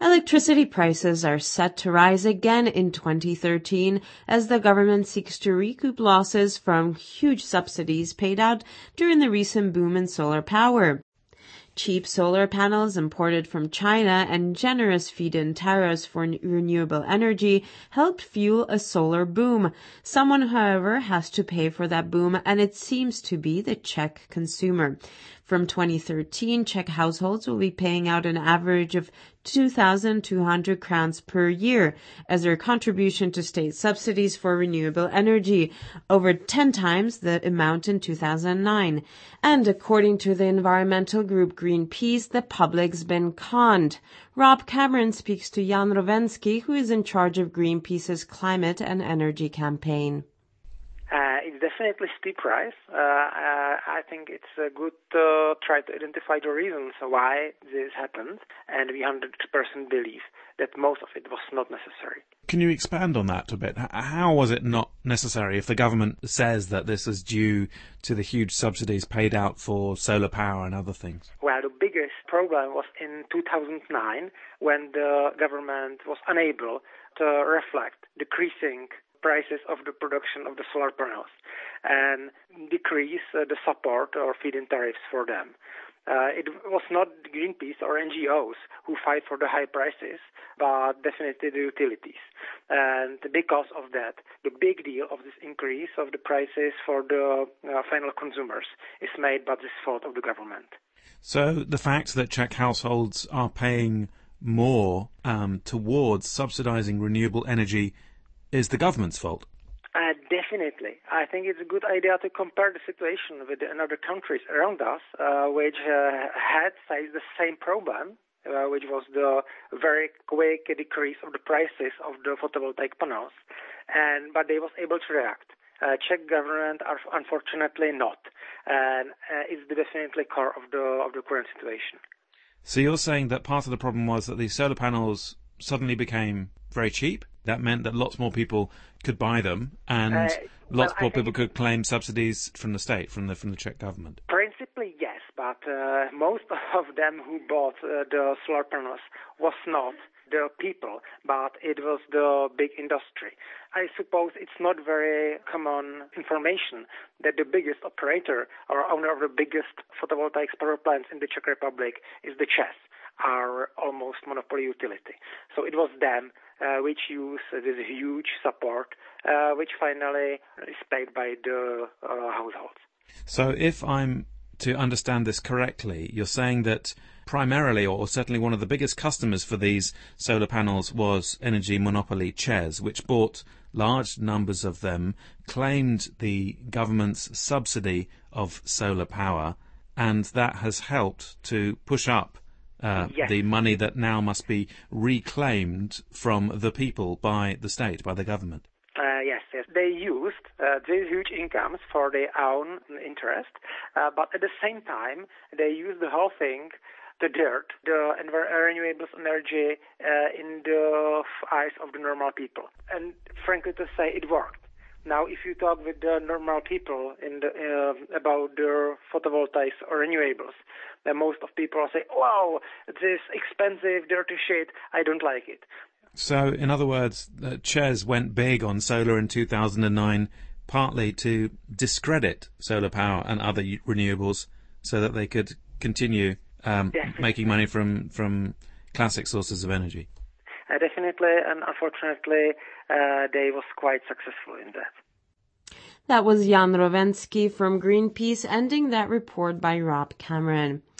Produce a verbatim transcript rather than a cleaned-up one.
Electricity prices are set to rise again in twenty thirteen as the government seeks to recoup losses from huge subsidies paid out during the recent boom in solar power. Cheap solar panels imported from China and generous feed-in tariffs for renewable energy helped fuel a solar boom. Someone, however, has to pay for that boom, and it seems to be the Czech consumer. From twenty thirteen, Czech households will be paying out an average of two thousand two hundred crowns per year as their contribution to state subsidies for renewable energy, over ten times the amount in two thousand nine. And according to the environmental group Greenpeace, the public's been conned. Rob Cameron speaks to Jan Rovensky, who is in charge of Greenpeace's climate and energy campaign. Uh, it's definitely steep rise. Uh, uh, I think it's uh, good to try to identify the reasons why this happened, and we one hundred percent believe that most of it was not necessary. Can you expand on that a bit? How was it not necessary if the government says that this is due to the huge subsidies paid out for solar power and other things? Well, the biggest problem was in two thousand nine when the government was unable to reflect decreasing prices of the production of the solar panels and decrease uh, the support or feed-in tariffs for them. Uh, it was not Greenpeace or N G Os who fight for the high prices, but definitely the utilities. And because of that, the big deal of this increase of the prices for the uh, final consumers is made by this fault of the government. So the fact that Czech households are paying more um, towards subsidizing renewable energy is the government's fault? Uh, definitely. I think it's a good idea to compare the situation with the other countries around us, uh, which uh, had faced the same problem, uh, which was the very quick decrease of the prices of the photovoltaic panels, and but they was able to react. Uh, Czech government are unfortunately not, and uh, it's definitely core of the of the current situation. So you're saying that part of the problem was that these solar panels suddenly became very cheap? That meant that lots more people could buy them, and uh, lots well, more people could claim subsidies from the state, from the from the Czech government. Principally, yes, but uh, most of them who bought uh, the solar panels was not the people, but it was the big industry. I suppose it's not very common information that the biggest operator or owner of the biggest photovoltaic power plants in the Czech Republic is the Czechs, our almost monopoly utility. So it was them uh, which use uh, this huge support, uh, which finally is paid by the uh, households. So if I'm to understand this correctly, you're saying that primarily, or certainly one of the biggest customers for these solar panels was energy monopoly Č E Z, which bought large numbers of them, claimed the government's subsidy of solar power, and that has helped to push up uh, yes. the money that now must be reclaimed from the people by the state, by the government. Uh, yes, yes. They used uh, these huge incomes for their own interest, uh, but at the same time, they used the whole thing, the dirt, the renewable energy, uh, in the eyes of the normal people. And frankly to say, it worked. Now, if you talk with the normal people in the, uh, about their photovoltaics or renewables, then most of people say, wow, this expensive, dirty shit, I don't like it. So, in other words, uh, Č E Z went big on solar in two thousand nine, partly to discredit solar power and other renewables so that they could continue um, making money from, from classic sources of energy. Uh, definitely, and unfortunately, uh, they was quite successful in that. That was Jan Rovensky from Greenpeace, ending that report by Rob Cameron.